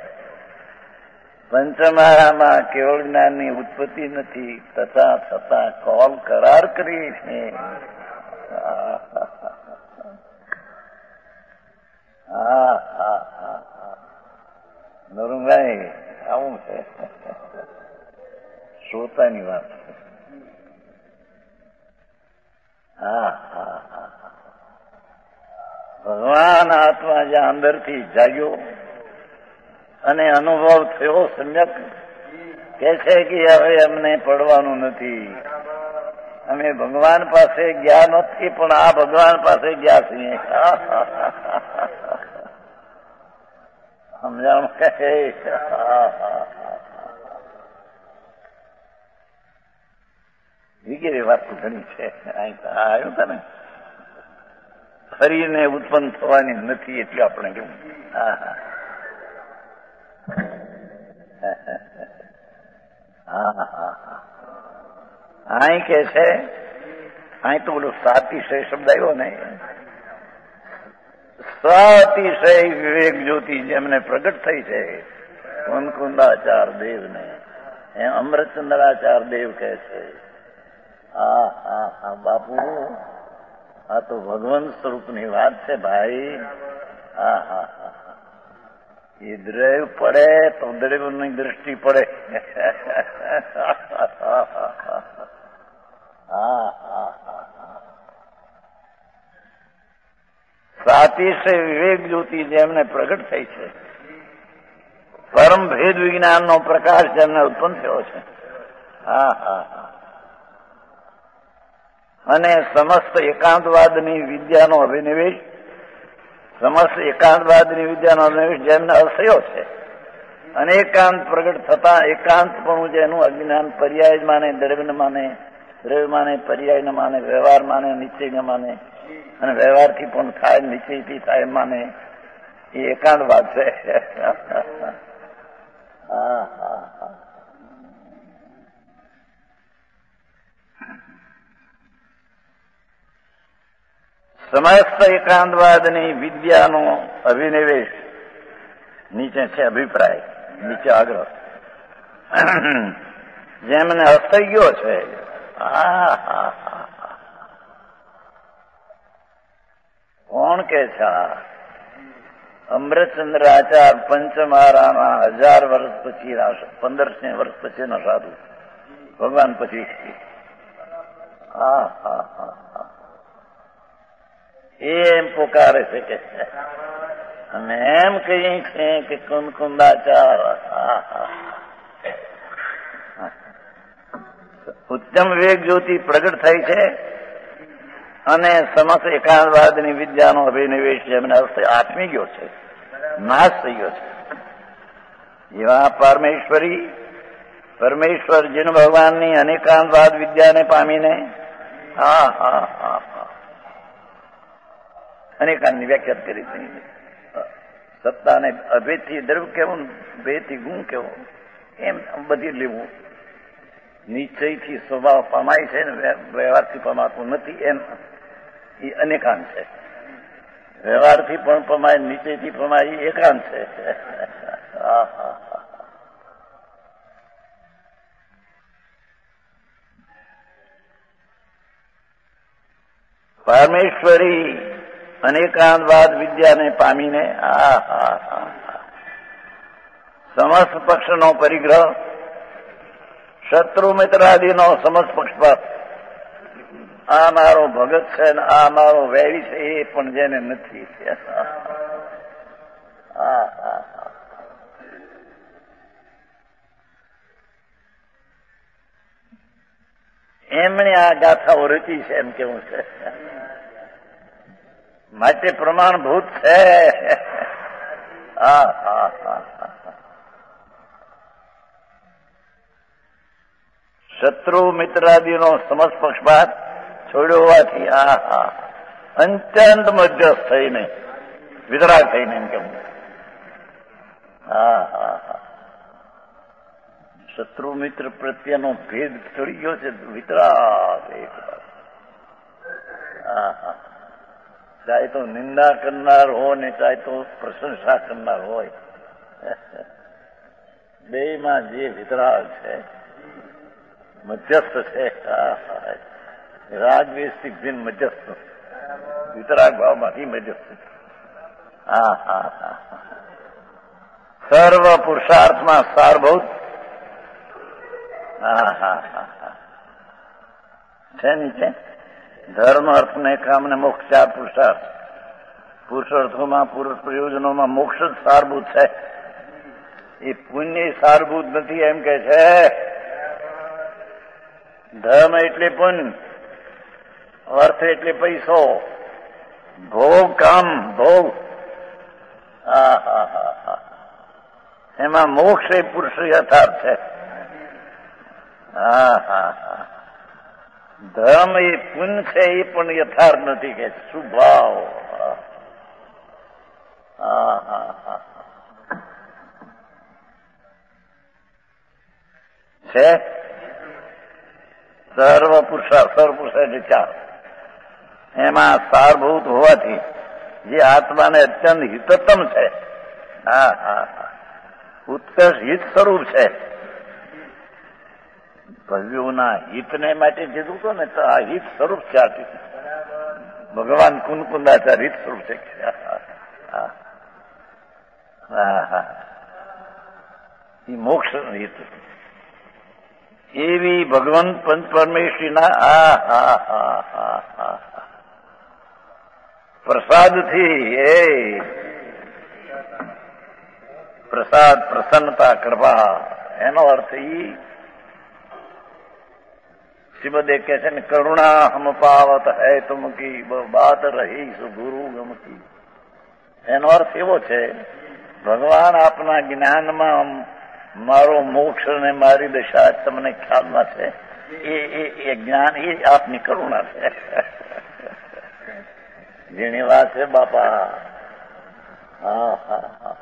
પંચમહારામાં કેવળ જ્ઞાનની ઉત્પત્તિ નથી તથા છતાં કોલ કરાર કરી છે. હા હા હા નરુભાઈ આવું છે. શ્રોતાની વાત છે. હા હા હા ભગવાન આત્મા જ્યાં અંદરથી જાગ્યો અને અનુભવ થયો સમ્યક કે છે કે હવે અમને પડવાનું નથી. અમે ભગવાન પાસે ગયા નથી, પણ આ ભગવાન પાસે ગયા છીએ. સમજાણ કહે વગેરે વાત ઘણી છે. આવ્યું હતા ને, ફરીને ઉત્પન્ન થવાની નથી એટલે આપણે કેવું. હા હા હા હા અહીં કે છે, અહીં તો બોલો સાતિશય શબ્દ આવ્યો ને, સાતિશય વિવેક જ્યોતિ જેમને પ્રગટ થઈ છે કુંકુંદાચાર દેવને, એમ અમૃતચંદ્રાચાર દેવ કહે છે. હા હા હા બાપુ, આ તો ભગવાન સ્વરૂપની વાત છે ભાઈ. હા હા હા એ દ્રવ પડે તો દ્રવની દ્રષ્ટિ પડે. સાતિશય વિવેક જ્યોતિ જેમને પ્રગટ થઈ છે, પરમ ભેદ વિજ્ઞાનનો પ્રકાશ જેમને ઉત્પન્ન થયો છે. હા હા હા અને સમસ્ત એકાંતવાદની વિદ્યાનો અભિનિવેશ, સમસ્ત એકાંતવાદની વિદ્યાનો અભિનિવેશ જેમને અસહ્યો છે, અને એકાંત પ્રગટ થતા એકાંત પણ જેનું અજ્ઞાન પર્યાય માને, દ્રવ્ય માને, દ્રવ્ય માને પર્યાય ન માને, વ્યવહાર માને નિશ્ચય ન માને, અને વ્યવહારથી પણ થાય નિશ્ચયથી થાય માને, એ એકાંતવાદ છે. હા હા હા સમસ્ત એકાંતવાદની વિદ્યાનો અભિનિવેશ નીચે છે અભિપ્રાય, નીચે આગ્રહ જેમને અસહ્યો છે. હા હા હા કોણ કે છે? અમૃતચંદ્રાચાર પંચમહારાના હજાર વર્ષ પછી, પંદરસો વર્ષ પછીના સાધુ ભગવાન પછી. હા હા હા હા એમ પોકારે છે કે અમે એમ કહીએ છીએ કે કુંકુંદાચાર ઉત્તમ વિવેક જ્યોતિ પ્રગટ થઈ છે, અને સમસ્ત એકાંતવાદની વિદ્યાનો અભિનિવેશ એમને આત્મી ગયો છે, નાશ થઈ ગયો છે. એવા પરમેશ્વરી પરમેશ્વર જીન ભગવાનની અનેકાંતવાદ વિદ્યાને પામીને હા હા હા હા અનેકાંતની વ્યાખ્યા કરી હતી. સત્તાને અભેદથી દ્રવ્ય કેવું, ભેદથી ગુણ કેવો, એમ બધી લેવું. નિશ્ચયથી સ્વભાવ પમાય છે ને વ્યવહારથી પમાતું નથી, એમ એ અનેકાંત છે. વ્યવહારથી પણ પમાય, નિશ્ચયથી પમાય, એ એકાંત છે. પરમેશ્વરી અનેકાંતવાદ વિદ્યાને પામીને આ હા હા સમસ્ત પક્ષનો પરિગ્રહ, શત્રુ મિત્રાદિનો સમસ્ત પક્ષપાત, આ મારો ભગત છે ને આ મારો વૈરી છે, એ પણ જેને નથી. એમણે આ ગાથાઓ રચી છે એમ કેવું છે, માટે પ્રમાણભૂત છે. હા હા હા શત્રુ મિત્રાદિનો સમસ્ત પક્ષપાત છોડ્યો હોવાથી આ હા અત્યંત મધ્યસ્થ થઈને વિતરાગ થઈને એમ કેવું. હા હા હા શત્રુ મિત્ર પ્રત્યેનો ભેદ છોડી ગયો છે, વિતરાગ. હા હા ચાહે તો નિંદા કરનાર હોય ને ચાહે તો પ્રશંસા કરનાર હોય, બેમાં જે વિતરાગ છે, મધ્યસ્થ છે. રાગદ્વેષથી ભિન્ન મધ્યસ્થ, વિતરાગ ભાવમાંથી મધ્યસ્થ. હા હા હા સર્વ પુરુષાર્થમાં સારભૂત. હા હા હા હા છે નીચે ધર્મ, અર્થ ને કામ ને મોક્ષ, ચાર પુરુષાર્થ. પુરુષાર્થોમાં, પુરુષ પ્રયોજનોમાં મોક્ષ જ સારભૂત છે. એ પુણ્ય સારભૂત નથી એમ કે છે. ધર્મ એટલે પુણ્ય, અર્થ એટલે પૈસો, ભોગ, કામ, ભોગ. હા હા હા હા એમાં મોક્ષ એ પુરુષ યથાર્થ છે. હા હા હા ધર્મ એ પુણ્ય છે એ પણ યથાર્થ નથી કે સ્વભાવ. હા હા હા છે સર્વ પુરુષાર્થ, સર્વ પુરુષાર્થ ચાર. એમાં સારભૂત હોવાથી જે આત્માને અત્યંત હિતતમ છે. હા હા હા ઉત્કર્ષ હિત સ્વરૂપ છે. ભવ્યોના હિતને માટે કીધું તો ને તો આ હિત સ્વરૂપ છે. ભગવાન કુનકુંદાચાર્ય હિત સ્વરૂપ છે. હા હા એ મોક્ષ હિત એવી ભગવાન પંચ પરમેશ્વરીના આ હા હા હા હા પ્રસાદથી એ પ્રસાદ, પ્રસન્નતા, કૃપા એનો અર્થ ઈ શ્રીમદે કહે છે ને કરુણા હમ પાવત હૈ તુમ કી બાત રહી સુ ગુરુ ગમ કી. એનો અર્થ એવો છે ભગવાન આપના જ્ઞાનમાં મારો મોક્ષ ને મારી દશા તમને ખ્યાલમાં છે. એ જ્ઞાન એ આપની કરુણા છે. જેની વાત છે બાપા. હા હા હા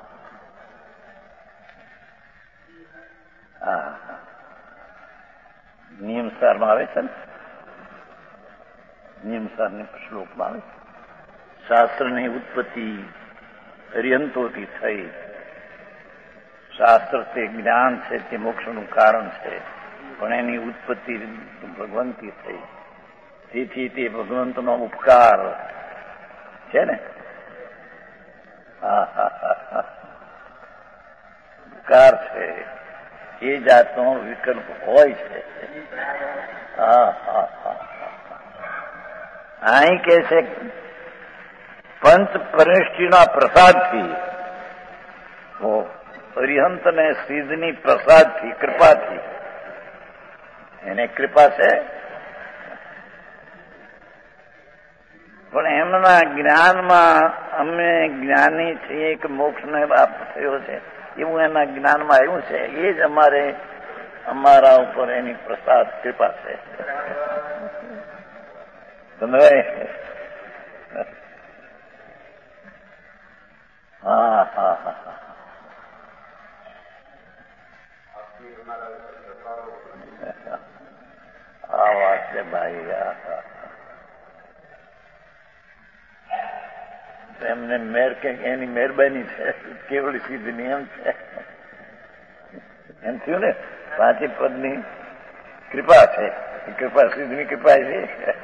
હા નિયમસારમાં આવે છે ને નિયમસારની શ્લોકમાં આવે શાસ્ત્રની ઉત્પત્તિ અરિહંતોથી થઈ. શાસ્ત્ર તે જ્ઞાન છે તે મોક્ષનું કારણ છે પણ એની ઉત્પત્તિ ભગવંતથી થઈ. તેથી તે ભગવંતનો ઉપકાર છે ને. હા હા હા ઉપકાર છે એ જાતનો વિકલ્પ હોય છે. હા હા હા અહીં કે છે પંચ પરમેશ્વરીના પ્રસાદથી અરિહંત ને સિદ્ધની પ્રસાદથી કૃપાથી એને કૃપા છે પણ એમના જ્ઞાનમાં અમે જ્ઞાની છીએ કે મોક્ષને લાભ થયો છે એવું એના જ્ઞાનમાં આવ્યું છે. એ જ અમારે અમારા ઉપર એની પ્રસાદ કૃપા છે. હા હા હા આ વાત છે ભાઈ. એમને મેર કે એની મહેરબાની છે કેવળ સિદ્ધ નિયમ છે એમ થયું ને. પાંચે પદની કૃપા છે. કૃપા સિદ્ધની કૃપા છે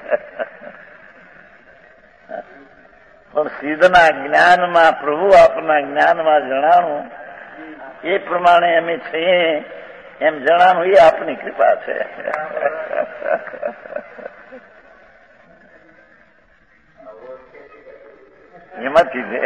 પણ સિદ્ધના જ્ઞાનમાં પ્રભુ આપના જ્ઞાનમાં જણાવું એ પ્રમાણે અમે છીએ એમ જણાવું એ આપની કૃપા છે. એમાંથી છે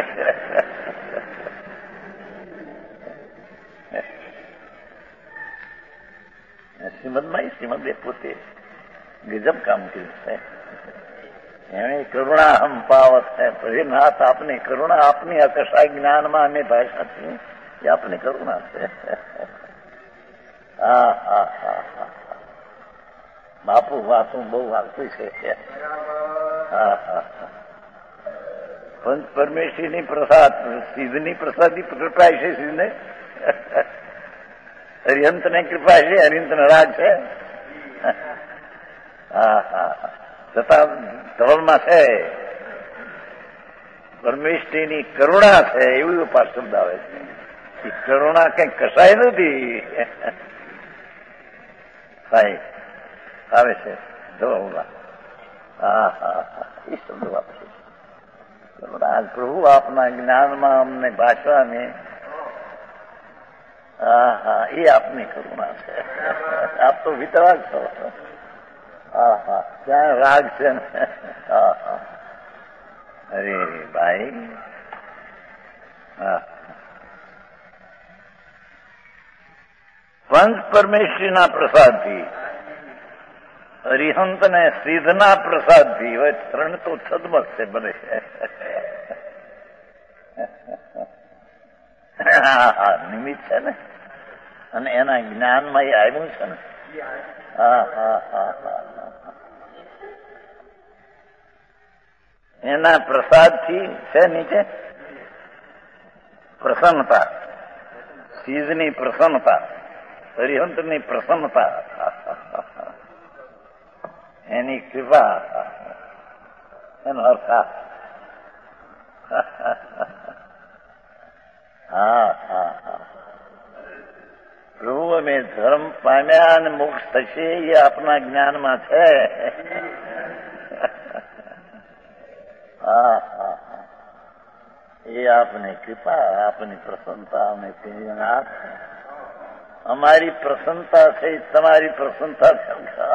શ્રીમદમાં શ્રીમદે પોતે ગજબ કામ કર્યું છે. એને કરુણા હમ પાવત છે. હે નાથ આપની કરુણા આપની અકસ્માત જ્ઞાનમાં અમે ભાષા છીએ એ આપની કરુણા છે. હા હા હા હા બાપુ વાતું બહુ વાતું છે. હા હા પંચ પરમેશ્વરીની પ્રસાદ સિદ્ધની પ્રસાદની કૃપા છે. સિદ્ધને અરિહંત ને કૃપા છે. અરિહંત રાજ છે. હા હા છતાં ધવલમાં છે પરમેશ્વરીની કરુણા છે એવું ઉપાસ શબ્દ આવે છે. એ કરુણા કઈ કસાય નથી. સાહેબ આવે છે ધવલમાં. હા હા હા એ શબ્દ વાપરે પ્રભુ આપના જ્ઞાનમાં અમને ભાષાને હા હા એ આપની કરુણા છે. આપ તો વિતરાગ છો. હા હા ક્યાં રાગ છે ને. હા હા અરે ભાઈ હા પંચ પરમેશ્વરીના પ્રસાદથી અરિહંત ને સિદ્ધના પ્રસાદથી હવે ત્રણ તો છદમસ્ત છે બને નિમિત્ત છે ને અને એના જ્ઞાનમાં એ આવ્યું છે ને. હા હા હા હા એના પ્રસાદથી છે નીચે પ્રસન્નતા, સિદ્ધની પ્રસન્નતા, અરિહંતની પ્રસન્નતા, એની કૃપા, એનો અર્થ હા હા હા પ્રભુ અમે ધર્મ પામ્યા અને મોક્ષ થશે એ આપના જ્ઞાનમાં છે. હા હા હા એ આપની કૃપા, આપની પ્રસન્નતા અમે આપ અમારી પ્રસન્નતા છે તમારી પ્રસન્નતા છે.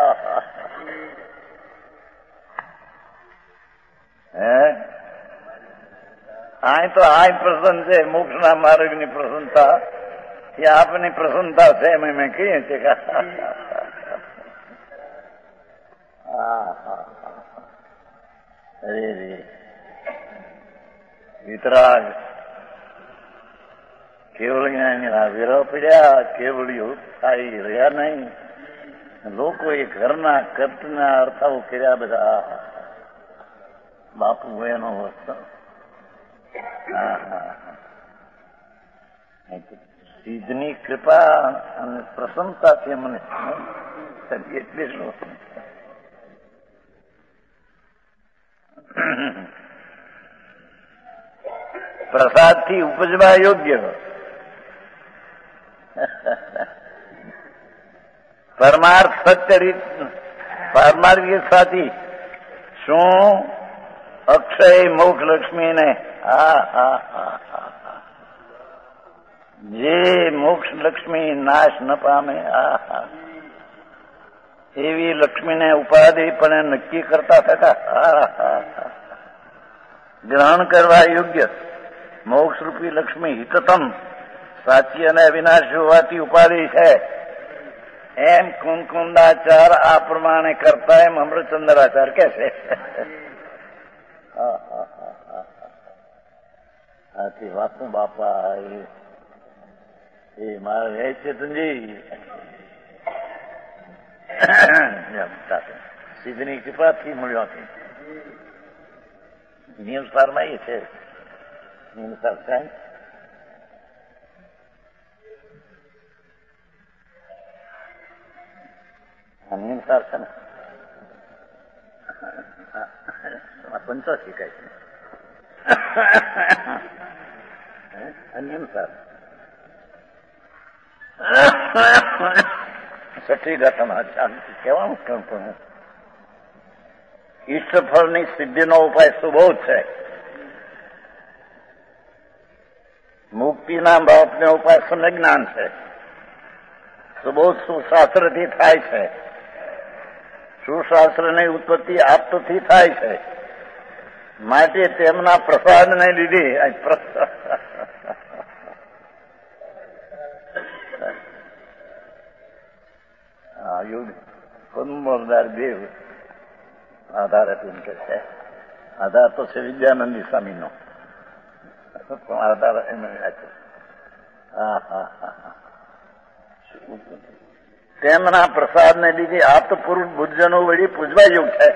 હે આ તો આ પ્રસન્ન છે મોક્ષના માર્ગની પ્રસન્નતા એ આપની પ્રસન્નતા છે એમ મેં કહીએ છીએ. હા હા અરે રે વિતરાગ કેવળિયા વિરહ પડ્યા, કેવળિયું થાય રહ્યા નહીં. લોકોએ ઘરના કટના અર્થાઓ કર્યા બધા. બાપુ એનો વસ્તુ હા હા સિદ્ધની કૃપા અને પ્રસન્નતાથી મને એટલે શું પ્રસાદથી ઉપજવા યોગ્ય પરમાર્થ સત્ય રીત પરમાર્થિક સાથી શું અક્ષય મોક્ષ લક્ષ્મી ને હા હા હા હા જે મોક્ષ લક્ષ્મી નાશ ન પામે હા હા એવી લક્ષ્મીને ઉપાધિ પણ નક્કી કરતા થતા હા હા હા ગ્રહણ કરવા યોગ્ય મોક્ષરૂપી લક્ષ્મી હિતતમ સાચી અને અવિનાશી હોવાથી ઉપાધિ છે એમ કુંકુંદાચાર આ પ્રમાણે કરતા એમ અમૃતચંદ્રાચાર કે છે. આથી વાસુ બાપા એ મારે હે ચેતનજી સિદ્ધની કૃપાથી મળ્યો છે. નિયમસારમાં એ છે નિયમસાર સાહેબ નિયમસાર છે ને પંચાસી કહે છે નિયમસાર છઠ્ઠી ઘટના કહેવાનું કેમ પણ ઈષ્ટફળની સિદ્ધિનો ઉપાય સુબોધ છે. મુક્તિના બાપનો ઉપાય સમજ્ઞાન છે. સુબોધ સુશાસ્ત્રથી થાય છે. સુશાસ્ત્રની ઉત્પત્તિ આપતથી થાય છે. માટે તેમના પ્રસાદને લીધે યુગ કુંભરદાર દેવ આધાર હતું કે છે. આધાર તો છે વિદ્યાનંદી સ્વામીનો પણ આધાર એમ હા હા હા તેમના પ્રસાદને લીધે આપ્ત પુરુષ બુદ્ધજનો વળી પૂજવા યોગ છે.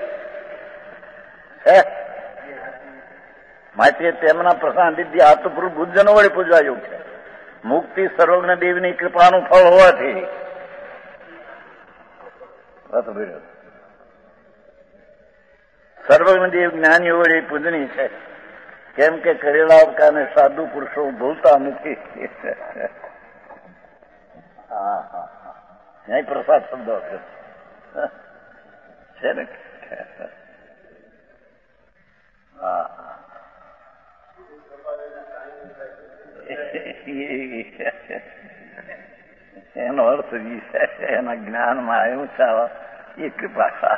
માટે તેમના પ્રસાદ લીધે આપ્ત પુરુષ બુદ્ધજનો વળી પૂજવા યોગ છે. મુક્તિ સર્વજ્ઞ દેવની કૃપાનું ફળ હોવાથી સર્વજ્ઞ દેવ જ્ઞાનીઓ વડે પૂજની છે. કેમ કે કરેલા અવકારને સાધુ પુરુષો ભૂલતા નથી. હા હા ન્યાય પ્રસાદ શબ્દ છે ને હા એનો અર્થ એના જ્ઞાનમાં આવ્યું છે એ કૃપા.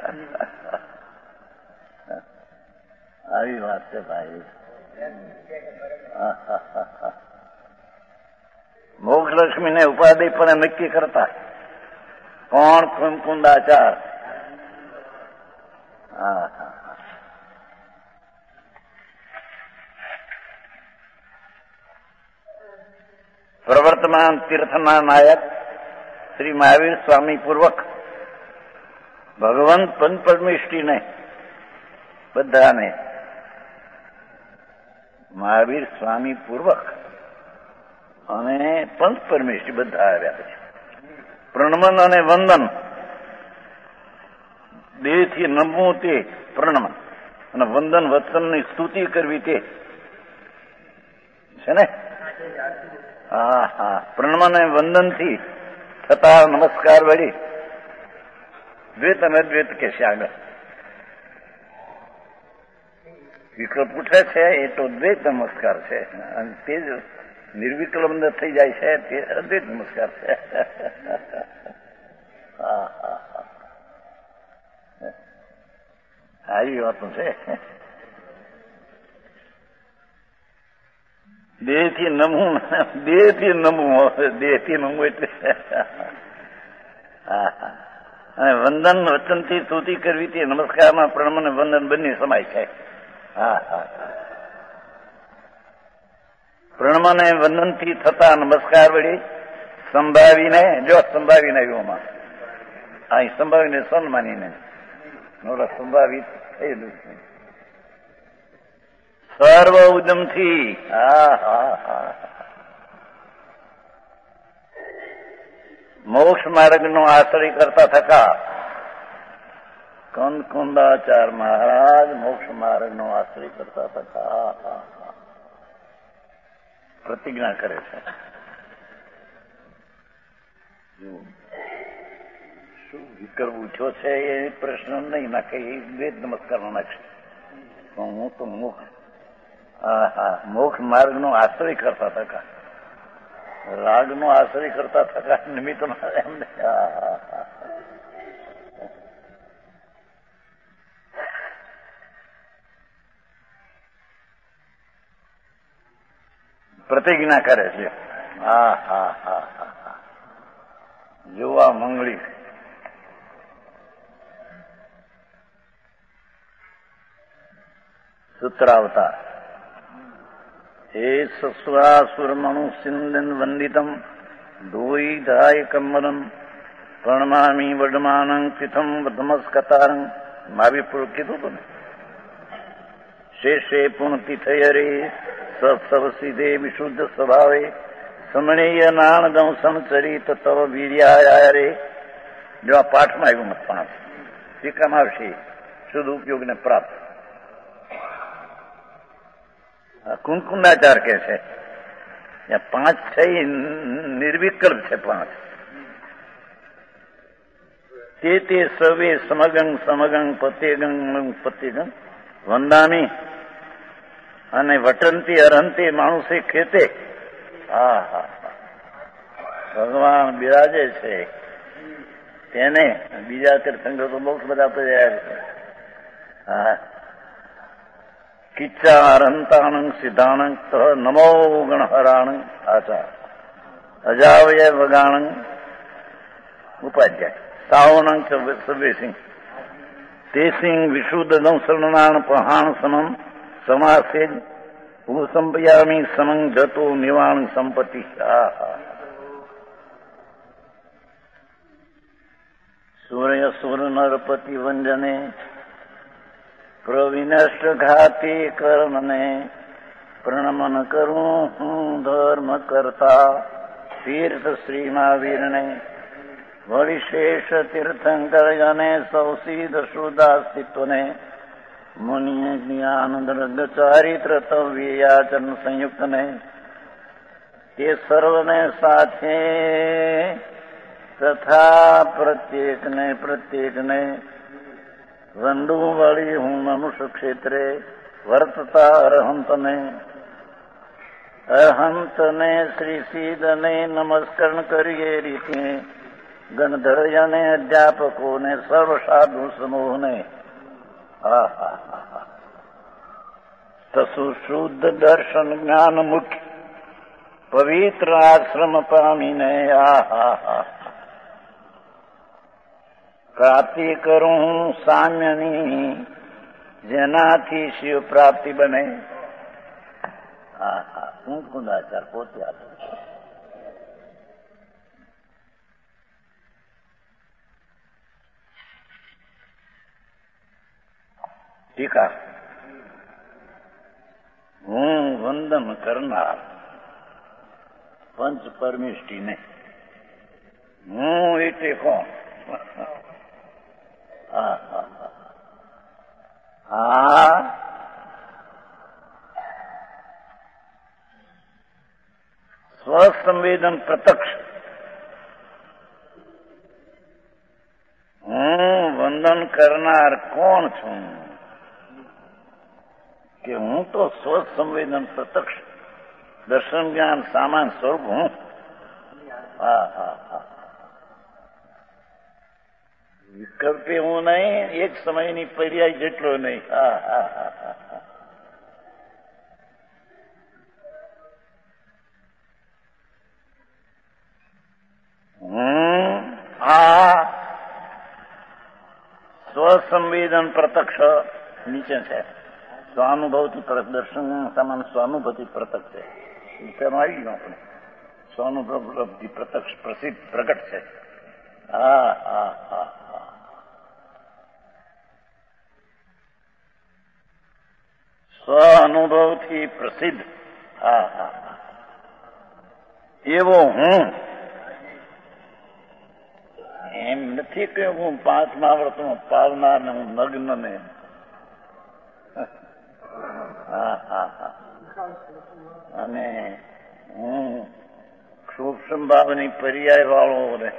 આવી વાત છે ભાઈ. મોક્ષ લક્ષ્મીને ઉપાધિ પણ નક્કી કરતા કોણ કુંકુંદાચાર હા હા પ્રવર્તમાન તીર્થના નાયક શ્રી મહાવીર સ્વામી પૂર્વક ભગવાન પંચ પરમેષ્ઠીને બધાને મહાવીર સ્વામી પૂર્વક અને પંચ પરમેષ્ઠી બધા આવ્યા છે. પ્રણમન અને વંદન દેહથી નમવું તે પ્રણમન અને વંદન વત્સનની સ્તુતિ કરવી તે છે ને. હા હા પ્રણમન અને વંદનથી થતા નમસ્કાર વળી દ્વૈત અને દ્વૈત કે છે. આગળ વિકલ્પ ઉઠે છે એ તો દ્વૈત નમસ્કાર છે અને તે જ નિર્વિકલ્પ થઈ જાય છે તે અદ્વૈત નમસ્કાર છે. હા હા હા આવી વાતો છે. દેહથી નમવું દેહથી નમવું દેહથી નમવું એટલે હા હા અને વંદન વચનથી સ્તુતિ કરવી તે નમસ્કારમાં પ્રણમ અને વંદન બંને સમાય છે. હા હા પ્રણમ અને વંદનથી થતા નમસ્કાર વળી સંભાવીને જો સંભાવીને આવ્યોમાં અહીં સંભાવીને સન્માનીને સંભાવિત થયેલું છે સર્વ ઉદમથી. હા હા હા મોક્ષ માર્ગનો આશ્રય કરતા થકા કંદકુંદાચાર્ય મહારાજ મોક્ષ માર્ગનો આશ્રય કરતા થકા પ્રતિજ્ઞા કરે છે. શું વિકલ્પ ઉઠ્યો છે એ પ્રશ્ન નહીં નાખે એ વેદ નમસ્કાર નો નાખશે. હું તો મોક્ષ હા હા મોક્ષ માર્ગનો આશ્રય કરતા થકા રાગનો આશ્રય કરતા થકા નિમિત્ત એમને પ્રતિજ્ઞા કરે છે. હા હા હા હા જોવા મંગળી સૂત્રાવતા હે સસ્વાસુરમણુ સિંદન વંદિતમ ધોઈધાય કમલમ પ્રણમામી વડમાનં તિથમ વધમસ્કતારં મહાવીર કીધું હતું ને શેષે પુણતિ થયરે સત્સવ સીધે વિશુદ્ધ સ્વભાવે સમણીય નાણદં સમચરિત તવ વીર્યાય રે. જો આ પાઠમાં આવ્યું મત પાંચ ટીકામાં આવશે શુદ્ધ ઉપયોગને પ્રાપ્ત. કુંકુંદાચાર કે છે પાંચ છે નિર્વિકલ્પ છે પાંચ. તે તે સર્વે સમગંગ સમગંગ પત્યેગંગ પત્યેગંગ વંદામી અને વટંતી અરંતે માણસે ખેતે. હા હા ભગવાન બિરાજે છે તેને બીજા તીર્થંકર તો મોક્ષ બધા રહ્યા છે. હા કિચ્ચારંતાણં સિદ્ધાણં નમો ગણહરાણં આચા અજાવય વગાણં ઉપાધ્યાય સાવણં સર્વેસિંહ તેસિંહ વિશુદ્ધદં શરણાણ પહાણ સમમ સમાસે હું સંપયામી સમં જતો નિવાણ સંપત્તિ. સૂર્ય સુર નરપતિ વંજને પ્રવિનષ્ટ ઘાતી કર્મને પ્રણમન કરું હું ધર્મ કરતા તીર્થ શ્રી મહાવીરને વળિશેષ તીર્થંકર જને સૌસીદ શુદ્ધાસ્તિત્વને મુનિ જ્ઞાન દર્ગ ચારિત્ર તવ્યાચન સંયુક્તને તે સર્વને સાથે તથા પ્રત્યેકને પ્રત્યેકને વંદુ વાળી હું મનુષ્ય ક્ષેત્રે વર્તતા અરહંતને અરહંતને શ્રી સીદને નમસ્કરણ કરીએ રીતે ગણધર્યને અધ્યાપકોને સર્વ સાધુ સમૂહને તસુ શુદ્ધ દર્શન જ્ઞાન મુખ્ય પવિત્ર આશ્રમ પામીને આ પ્રાપ્તિ કરું હું સામ્યની, જેનાથી શિવ પ્રાપ્તિ બને. હા હા હું કુંદાચાર પોતે આપું છું. ટીકા. હું વંદન કરનાર પંચ પરમિષ્ટિ ને હું એટલે કોણ? હા સ્વસંવેદન પ્રત્યક્ષ. હું વંદન કરનાર કોણ છું? કે હું તો સ્વસંવેદન પ્રત્યક્ષ દર્શન જ્ઞાન સામાન સ્વરૂપ હું. હા હા હા વિકલ્પે હું નહીં, એક સમયની પર્યાય જેટલો નહીં. હા હા હા હા હું આ સ્વસંવેદન પ્રત્યક્ષ નીચે છે. સ્વાનુભવથી દર્શન સમાન સ્વાનુભવથી પ્રત્યક્ષ છે. તેમાં આવી ગયું આપણે. સ્વાનુભવથી પ્રત્યક્ષ પ્રસિદ્ધ પ્રગટ છે. હા હા હા હા સ્વ અનુભવથી પ્રસિદ્ધ. હા હા એવો હું એમ નથી કે હું પાંચમા વ્રતમાં પાવનાર ને હું નગ્ન ને. હા હા હા અને હું સૂક્ષ્મ ભાવની પર્યાય વાળો ને.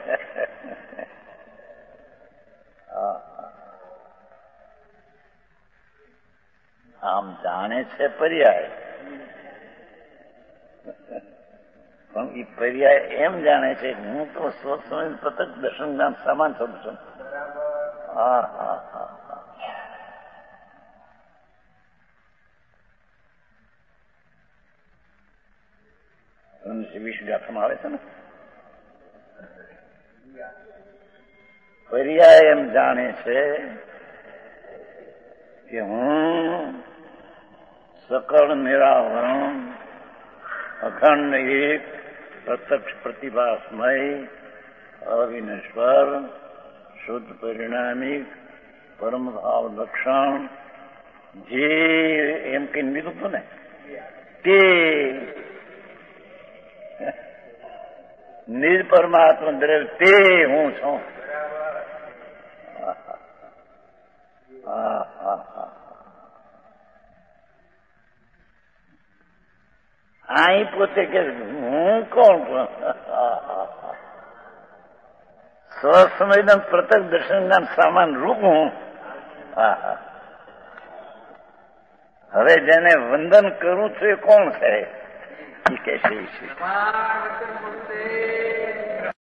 આમ જાણે છે પર્યાય, પણ એ પર્યાય એમ જાણે છે કે હું તો સ્વસ્વયં પ્રત્યક્ષ દર્શન જ્ઞાન સમાન થતું છું. હા હા હા વીસ ગાથામાં આવે છે ને પર્યાય એમ જાણે છે કે હું સકળ નિરાવરણ અખંડ એક પ્રત્યક્ષ પ્રતિભાસમય અવિનશ્વર શુદ્ધ પરિણામિક પરમભાવ લક્ષણ જે એમ કઈ લીધું હતું ને તે નિજ પરમાત્મા દ્રવ્ય તે હું છું. અહીં પોતે કે હું કોણ? સ્વસંવેદન પ્રત્યક્ષ દર્શન જ્ઞાન સામાન રૂપ હું. હવે જેને વંદન કરું છું એ કોણ છે? એ કે છે